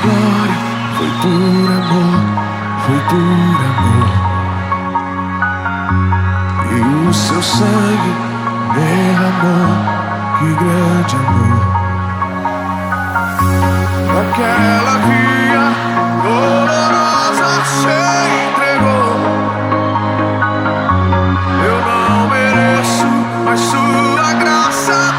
glória, foi por amor, foi por amor. E o seu sangue derramou, que grande amor. Naquela via dolorosa se entregou. Eu não mereço, mas sua graça.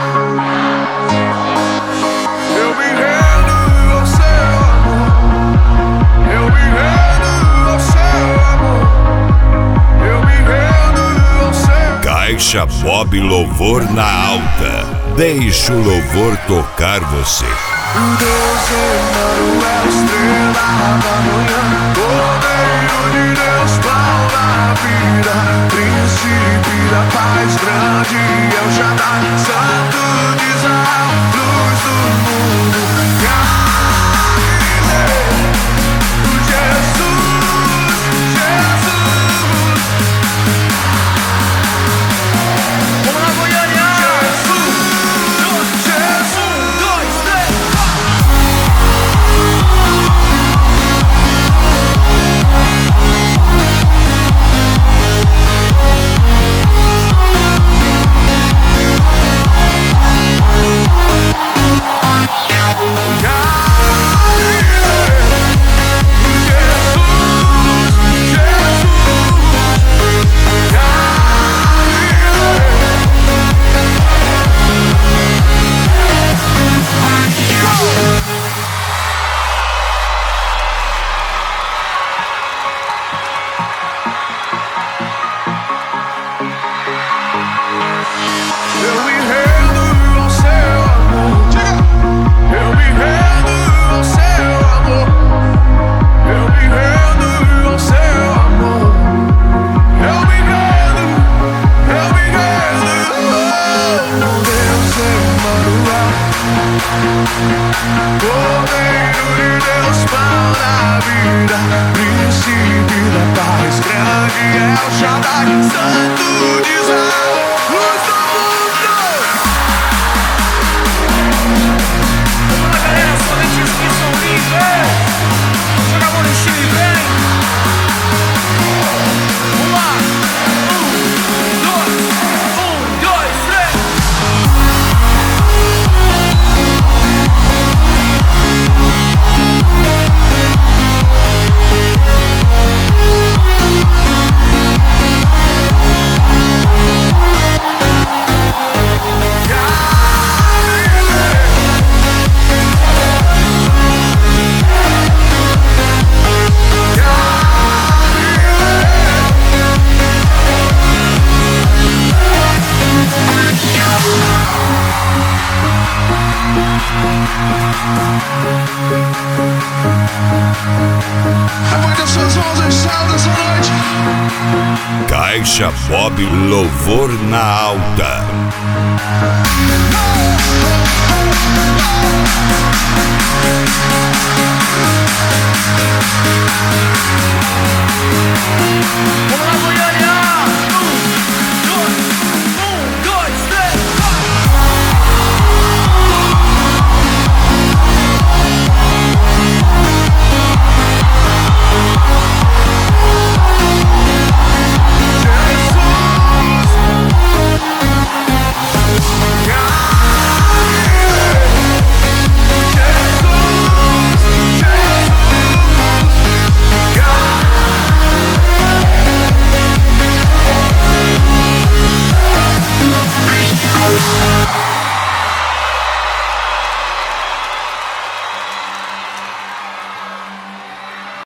Eu me rendo ao seu amor. Eu me rendo ao seu amor. Eu me rendo ao seu. Caixa Bob Louvor na alta. Deixa o louvor tocar você. O Deus Emanuel, estrela da manhã, Cordeiro de Deus, pão da vida, príncipe da paz, grande El Shaddai, Santo de Israel, luz do mundo. Caixa Bob Louvor na alta.